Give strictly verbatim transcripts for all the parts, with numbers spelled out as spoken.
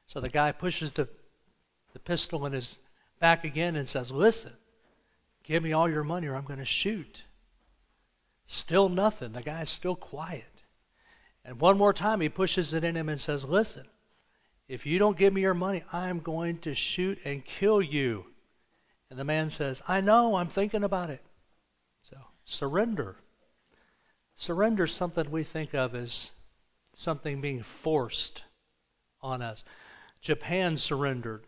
So the guy pushes the, the pistol in his back again and says, listen, give me all your money or I'm going to shoot. Still nothing. The guy's still quiet. And one more time he pushes it in him and says, listen, if you don't give me your money, I'm going to shoot and kill you. And the man says, I know, I'm thinking about it. So, surrender. Surrender is something we think of as something being forced on us. Japan surrendered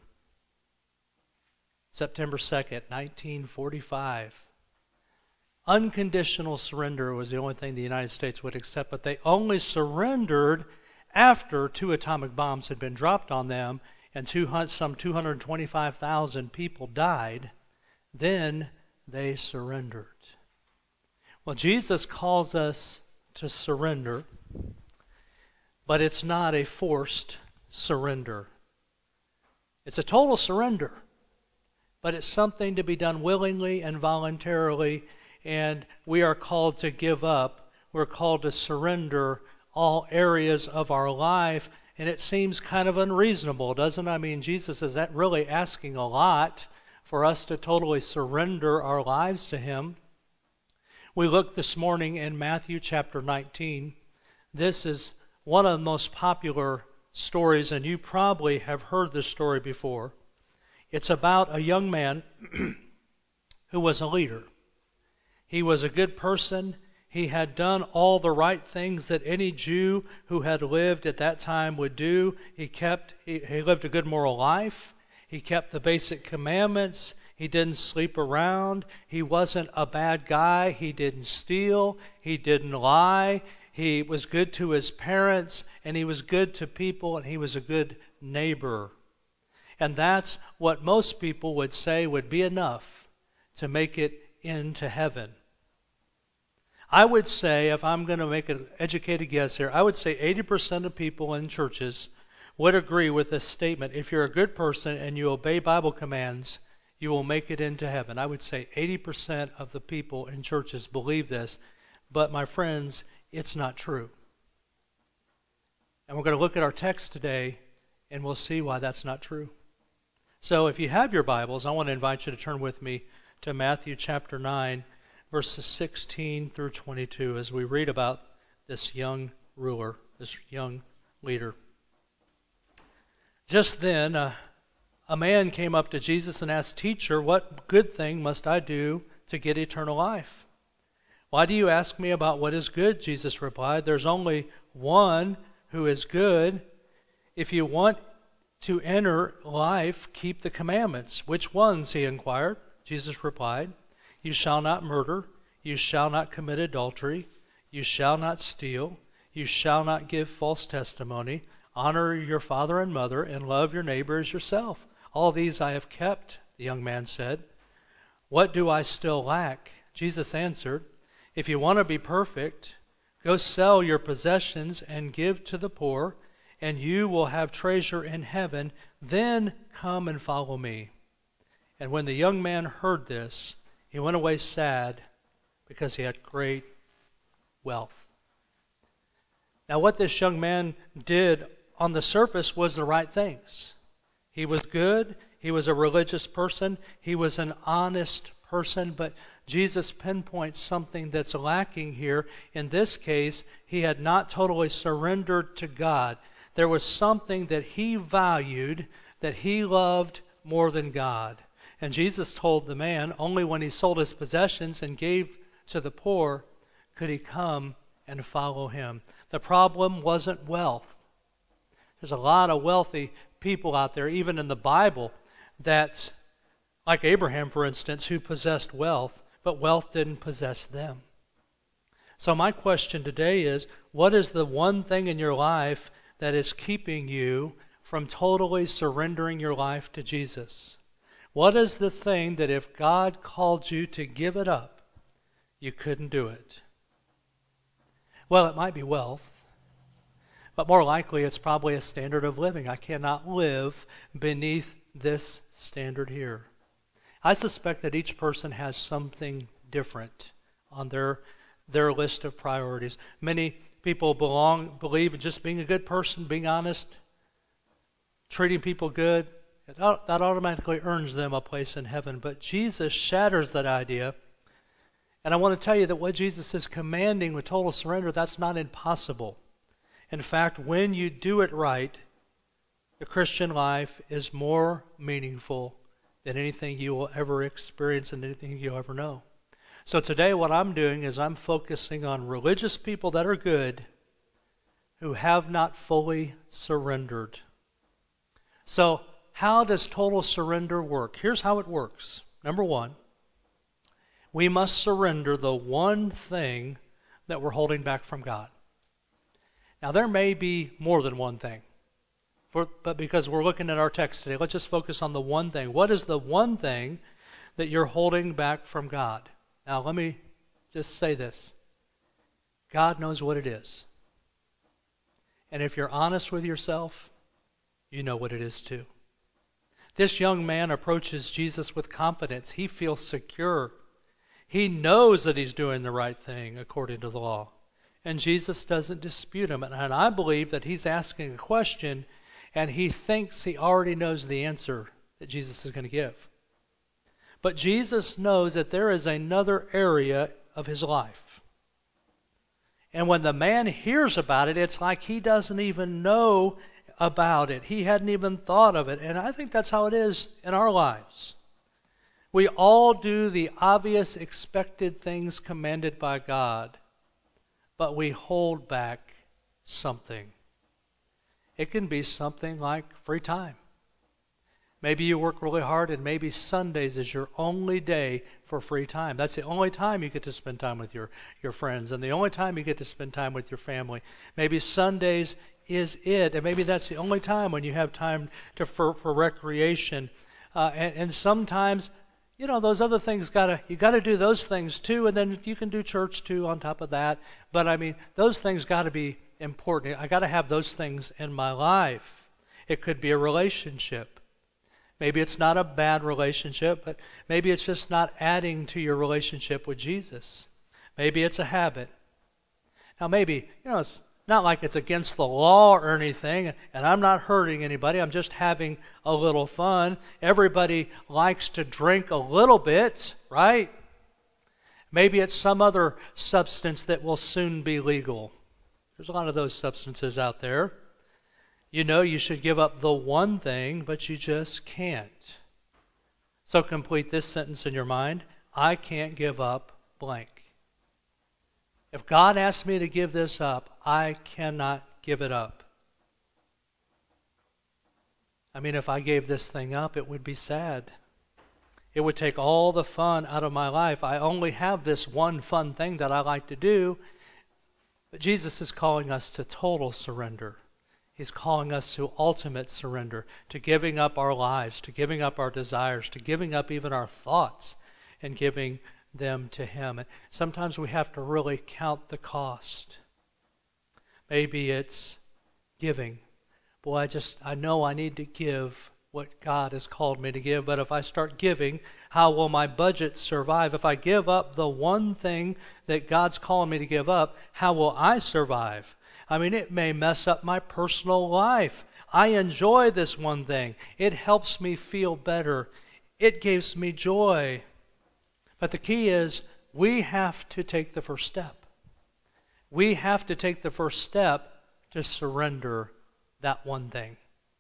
September second, nineteen forty-five. Unconditional surrender was the only thing the United States would accept, but they only surrendered after two atomic bombs had been dropped on them and two, some two hundred twenty-five thousand people died. Then they surrendered. Well, Jesus calls us to surrender, but it's not a forced surrender. It's a total surrender, but it's something to be done willingly and voluntarily, and we are called to give up. We're called to surrender all areas of our life, and it seems kind of unreasonable, doesn't it? I mean, Jesus, is that really asking a lot for us to totally surrender our lives to Him? We looked this morning in Matthew chapter nineteen. This is one of the most popular stories, and you probably have heard this story before. It's about a young man who was a leader. He was a good person. He had done all the right things that any Jew who had lived at that time would do. He kept, he, he lived a good moral life. He kept the basic commandments. He didn't sleep around. He wasn't a bad guy. He didn't steal. He didn't lie. He was good to his parents, and he was good to people, and he was a good neighbor. And that's what most people would say would be enough to make it into heaven. I would say, if I'm going to make an educated guess here, I would say eighty percent of people in churches would agree with this statement. If you're a good person and you obey Bible commands, you will make it into heaven. I would say eighty percent of the people in churches believe this. But my friends, it's not true. And we're going to look at our text today, and we'll see why that's not true. So if you have your Bibles, I want to invite you to turn with me to Matthew chapter nine, verses sixteen through twenty-two, as we read about this young ruler, this young leader. Just then, uh, a man came up to Jesus and asked, Teacher, what good thing must I do to get eternal life? Why do you ask me about what is good? Jesus replied, There's only one who is good. If you want to enter life, keep the commandments. Which ones? He inquired. Jesus replied, You shall not murder. You shall not commit adultery. You shall not steal. You shall not give false testimony. Honor your father and mother, and love your neighbor as yourself. All these I have kept, the young man said. What do I still lack? Jesus answered, If you want to be perfect, go sell your possessions and give to the poor, and you will have treasure in heaven. Then come and follow me. And when the young man heard this, he went away sad because he had great wealth. Now, what this young man did on the surface was the right things. He was good. He was a religious person. He was an honest person. But Jesus pinpoints something that's lacking here. In this case, he had not totally surrendered to God. There was something that he valued, that he loved more than God. And Jesus told the man, only when he sold his possessions and gave to the poor could he come and follow him. The problem wasn't wealth. There's a lot of wealthy people out there, even in the Bible, that, like Abraham, for instance, who possessed wealth, but wealth didn't possess them. So my question today is, what is the one thing in your life that is keeping you from totally surrendering your life to Jesus? What is the thing that if God called you to give it up, you couldn't do it? Well, it might be wealth. But more likely, it's probably a standard of living. I cannot live beneath this standard here. I suspect that each person has something different on their, their list of priorities. Many people belong, believe in just being a good person, being honest, treating people good, that automatically earns them a place in heaven. But Jesus shatters that idea. And I want to tell you that what Jesus is commanding with total surrender, that's not impossible. In fact, when you do it right, the Christian life is more meaningful than anything you will ever experience and anything you'll ever know. So today what I'm doing is I'm focusing on religious people that are good who have not fully surrendered. So how does total surrender work? Here's how it works. Number one, we must surrender the one thing that we're holding back from God. Now there may be more than one thing. For, but because we're looking at our text today, let's just focus on the one thing. What is the one thing that you're holding back from God? Now, let me just say this. God knows what it is. And if you're honest with yourself, you know what it is too. This young man approaches Jesus with confidence. He feels secure. He knows that he's doing the right thing according to the law. And Jesus doesn't dispute him. And I believe that he's asking a question and he thinks he already knows the answer that Jesus is going to give. But Jesus knows that there is another area of his life. And when the man hears about it, it's like he doesn't even know about it. He hadn't even thought of it. And I think that's how it is in our lives. We all do the obvious expected things commanded by God, but we hold back something. It can be something like free time. Maybe you work really hard and maybe Sundays is your only day for free time. That's the only time you get to spend time with your, your friends and the only time you get to spend time with your family. Maybe Sundays is it, and maybe that's the only time when you have time to for, for recreation. Uh, and, and sometimes, you know, those other things gotta you gotta do those things too, and then you can do church too on top of that. But I mean, those things gotta be important. I gotta have those things in my life. It could be a relationship. Maybe it's not a bad relationship, but maybe it's just not adding to your relationship with Jesus. Maybe it's a habit. Now maybe, you know, it's not like it's against the law or anything, and I'm not hurting anybody. I'm just having a little fun. Everybody likes to drink a little bit, right? Maybe it's some other substance that will soon be legal. There's a lot of those substances out there. You know you should give up the one thing, but you just can't. So complete this sentence in your mind. I can't give up blank. If God asks me to give this up, I cannot give it up. I mean, if I gave this thing up, it would be sad. It would take all the fun out of my life. I only have this one fun thing that I like to do. But Jesus is calling us to total surrender. He's calling us to ultimate surrender, to giving up our lives, to giving up our desires, to giving up even our thoughts and giving them to Him. And sometimes we have to really count the cost. Maybe it's giving. Boy, I just, I know I need to give what God has called me to give, but if I start giving, how will my budget survive? If I give up the one thing that God's calling me to give up, how will I survive? I mean, it may mess up my personal life. I enjoy this one thing. It helps me feel better. It gives me joy. But the key is we have to take the first step. We have to take the first step to surrender that one thing.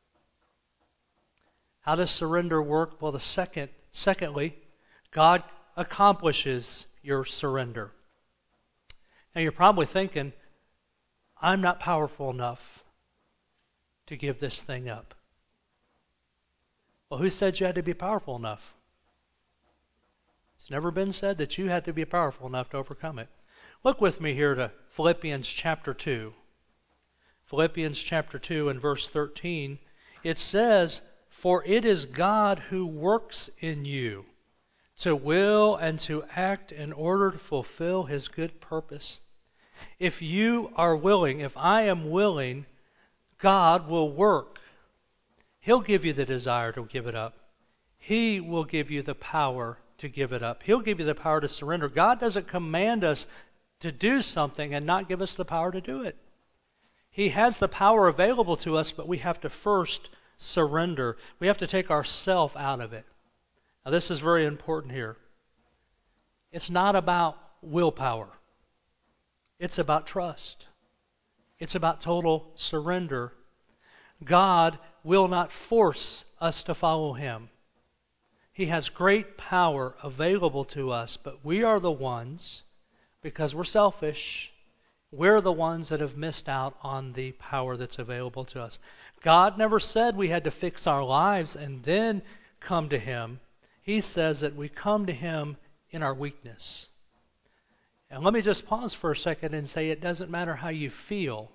How does surrender work? Well, the second, secondly, God accomplishes your surrender. Now you're probably thinking, I'm not powerful enough to give this thing up. Well, who said you had to be powerful enough? It's never been said that you had to be powerful enough to overcome it. Look with me here to Philippians chapter two. Philippians chapter two and verse thirteen. It says, "For it is God who works in you to will and to act in order to fulfill His good purpose." If you are willing, if I am willing, God will work. He'll give you the desire to give it up. He will give you the power to give it up. He'll give you the power to surrender. God doesn't command us to do something and not give us the power to do it. He has the power available to us, but we have to first surrender. We have to take ourself out of it. Now, this is very important here. It's not about willpower. It's about trust. It's about total surrender. God will not force us to follow Him. He has great power available to us, but we are the ones, because we're selfish, we're the ones that have missed out on the power that's available to us. God never said we had to fix our lives and then come to Him. He says that we come to Him in our weakness. And let me just pause for a second and say it doesn't matter how you feel.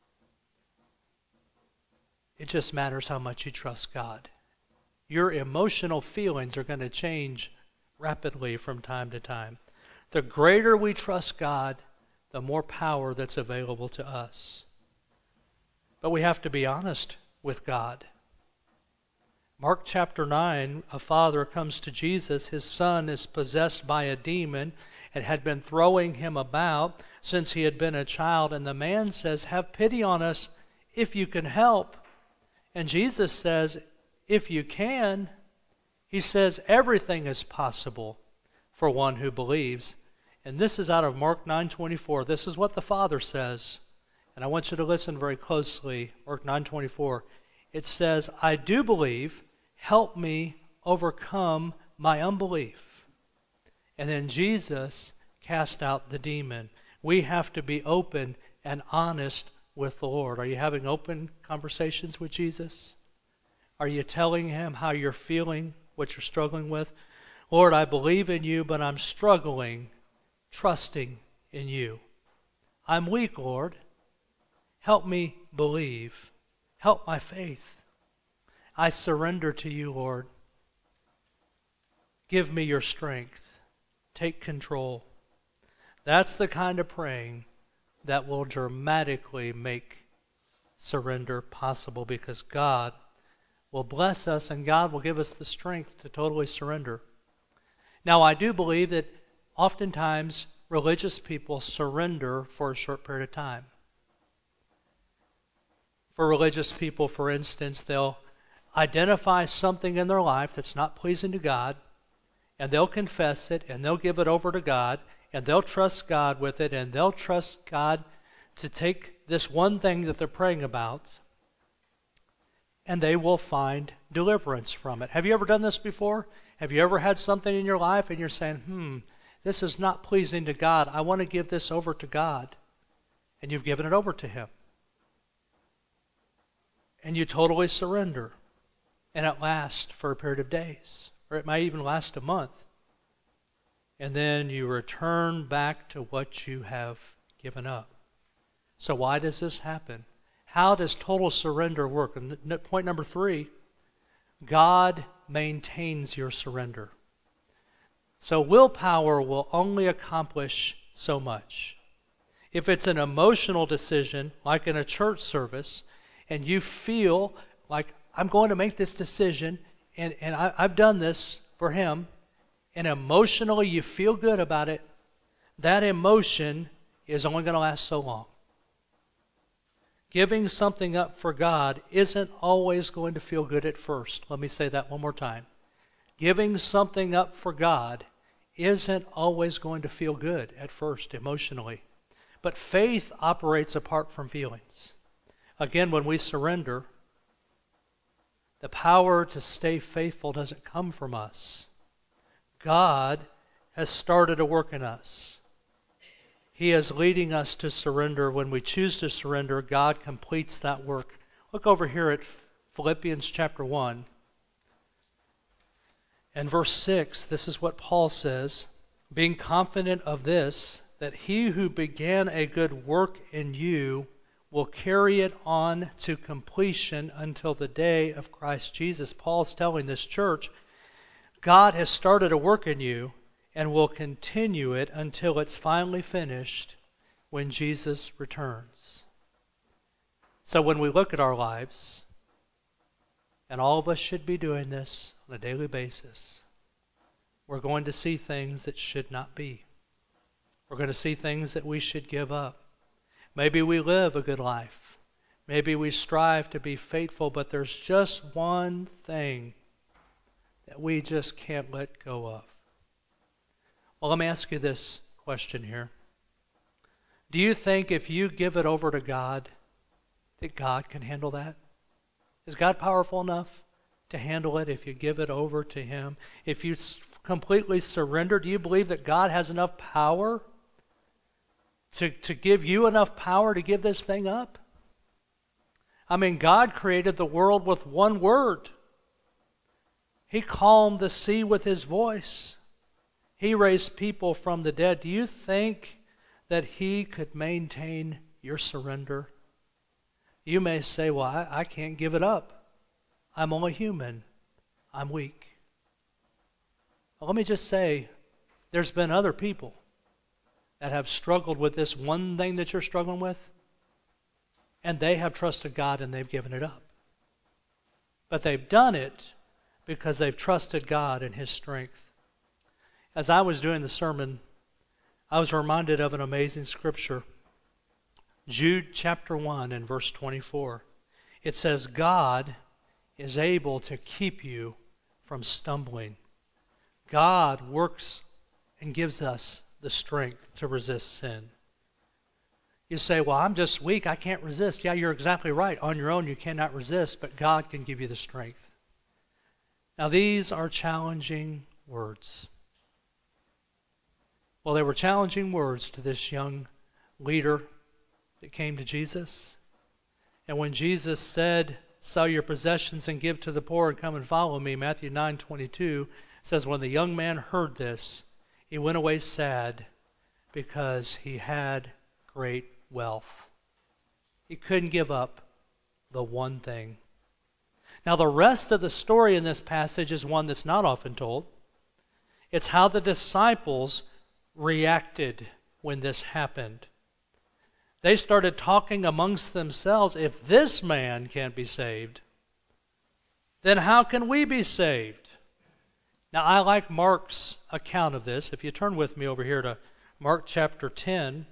It just matters how much you trust God. Your emotional feelings are going to change rapidly from time to time. The greater we trust God, the more power that's available to us. But we have to be honest with God. Mark chapter nine, a father comes to Jesus. His son is possessed by a demon and had been throwing him about since he had been a child. And the man says, "Have pity on us if you can help." And Jesus says, "If you can," He says, "everything is possible for one who believes." And this is out of Mark nine twenty-four. This is what the Father says. And I want you to listen very closely. Mark nine twenty-four. It says, "I do believe. Help me overcome my unbelief." And then Jesus cast out the demon. We have to be open and honest with the Lord. Are you having open conversations with Jesus? Are you telling Him how you're feeling, what you're struggling with? "Lord, I believe in You, but I'm struggling, trusting in You. I'm weak, Lord. Help me believe. Help my faith. I surrender to You, Lord. Give me Your strength. Take control." That's the kind of praying that will dramatically make surrender possible, because God will bless us and God will give us the strength to totally surrender. Now, I do believe that oftentimes religious people surrender for a short period of time. For religious people, for instance, they'll identify something in their life that's not pleasing to God, and they'll confess it, and they'll give it over to God, and they'll trust God with it, and they'll trust God to take this one thing that they're praying about, and they will find deliverance from it. Have you ever done this before? Have you ever had something in your life and you're saying, hmm, this is not pleasing to God. I want to give this over to God. And you've given it over to Him. And you totally surrender. And it lasts for a period of days. Or it might even last a month. And then you return back to what you have given up. So why does this happen? How does total surrender work? And point number three, God maintains your surrender. So willpower will only accomplish so much. If it's an emotional decision, like in a church service, and you feel like, I'm going to make this decision, and, and I, I've done this for Him, and emotionally you feel good about it, that emotion is only going to last so long. Giving something up for God isn't always going to feel good at first. Let me say that one more time. Giving something up for God isn't always going to feel good at first emotionally. But faith operates apart from feelings. Again, when we surrender, the power to stay faithful doesn't come from us. God has started a work in us. He is leading us to surrender. When we choose to surrender, God completes that work. Look over here at Philippians chapter one. And verse six, this is what Paul says, "Being confident of this, that He who began a good work in you will carry it on to completion until the day of Christ Jesus." Paul's telling this church, God has started a work in you and will continue it until it's finally finished when Jesus returns. So when we look at our lives, and all of us should be doing this on a daily basis, we're going to see things that should not be. We're going to see things that we should give up. Maybe we live a good life. Maybe we strive to be faithful, but there's just one thing that we just can't let go of. Well, let me ask you this question here. Do you think if you give it over to God, that God can handle that? Is God powerful enough to handle it if you give it over to Him? If you completely surrender, do you believe that God has enough power to, to give you enough power to give this thing up? I mean, God created the world with one word. He calmed the sea with His voice. He raised people from the dead. Do you think that He could maintain your surrender? You may say, well, I, I can't give it up. I'm only human. I'm weak. Well, let me just say, there's been other people that have struggled with this one thing that you're struggling with, and they have trusted God and they've given it up. But they've done it because they've trusted God and His strength. As I was doing the sermon, I was reminded of an amazing scripture. Jude chapter one and verse twenty-four. It says, God is able to keep you from stumbling. God works and gives us the strength to resist sin. You say, well, I'm just weak, I can't resist. Yeah, you're exactly right. On your own you cannot resist, but God can give you the strength. Now these are challenging words. Well, they were challenging words to this young leader that came to Jesus. And when Jesus said, sell your possessions and give to the poor and come and follow me, Matthew nine twenty-two says, when the young man heard this, he went away sad because he had great wealth. He couldn't give up the one thing. Now the rest of the story in this passage is one that's not often told. It's how the disciples reacted when this happened. They started talking amongst themselves, if this man can't be saved, then how can we be saved? Now I like Mark's account of this. If you turn with me over here to Mark chapter ten,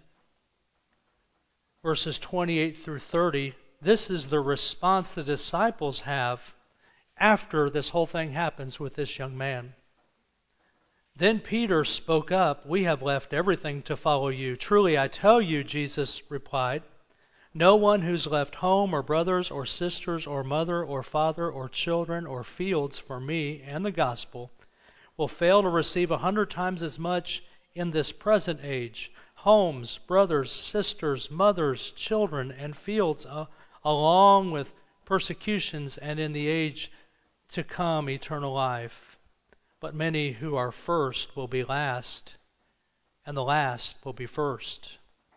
verses twenty-eight through thirty, this is the response the disciples have after this whole thing happens with this young man. Then Peter spoke up, we have left everything to follow you. Truly I tell you, Jesus replied, no one who's left home or brothers or sisters or mother or father or children or fields for me and the gospel will fail to receive a hundred times as much in this present age, homes, brothers, sisters, mothers, children, and fields, uh, along with persecutions, and in the age to come eternal life. But many who are first will be last, and the last will be first.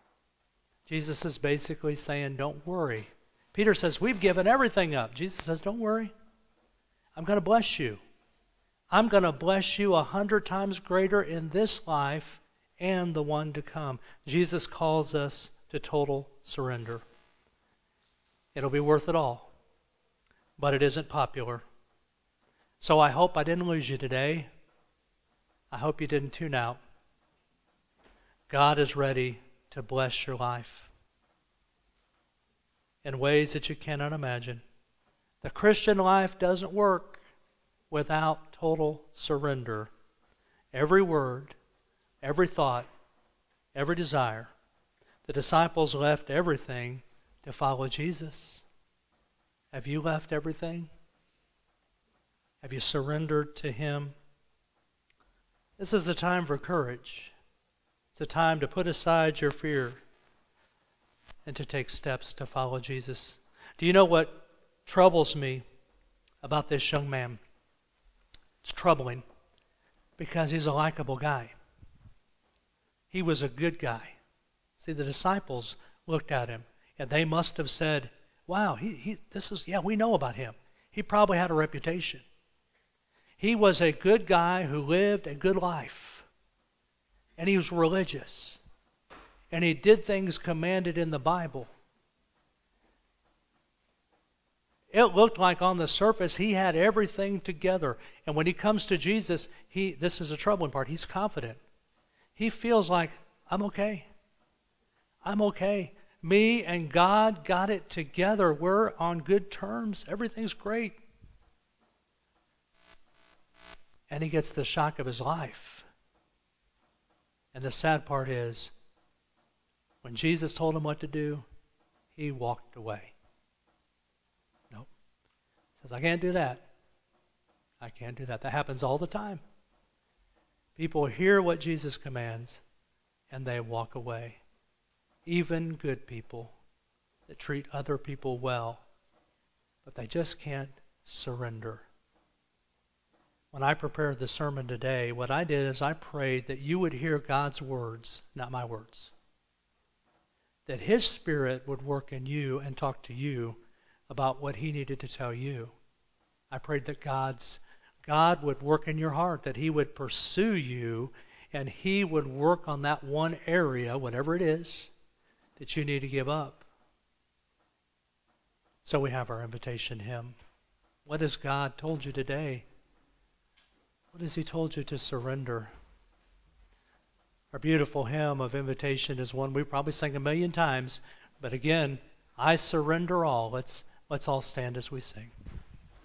Jesus is basically saying, don't worry. Peter says, we've given everything up. Jesus says, don't worry. I'm going to bless you. I'm going to bless you a hundred times greater in this life and the one to come. Jesus calls us to total surrender. It'll be worth it all, but it isn't popular. So I hope I didn't lose you today. I hope you didn't tune out. God is ready to bless your life in ways that you cannot imagine. The Christian life doesn't work without total surrender. Every word, every thought, every desire. The disciples left everything to follow Jesus. Have you left everything? Have you surrendered to Him? This is a time for courage. It's a time to put aside your fear and to take steps to follow Jesus. Do you know what troubles me about this young man? It's troubling because he's a likable guy. He was a good guy. See, the disciples looked at him and they must have said, wow, he, he this is, yeah, we know about him. He probably had a reputation. He was a good guy who lived a good life. And he was religious. And he did things commanded in the Bible. It looked like on the surface he had everything together. And when he comes to Jesus, he this is a troubling part. He's confident. He feels like, I'm okay. I'm okay. Me and God got it together. We're on good terms. Everything's great. And he gets the shock of his life. And the sad part is, when Jesus told him what to do, he walked away. Nope. Says, I can't do that. I can't do that. That happens all the time. People hear what Jesus commands, and they walk away. Even good people that treat other people well, but they just can't surrender. When I prepared the sermon today, what I did is I prayed that you would hear God's words, not my words. That His Spirit would work in you and talk to you about what He needed to tell you. I prayed that God's God would work in your heart, that He would pursue you, and He would work on that one area, whatever it is, that you need to give up. So we have our invitation hymn. What has God told you today? What has He told you to surrender? Our beautiful hymn of invitation is one we probably sing a million times, but again, I surrender all. Let's, let's all stand as we sing.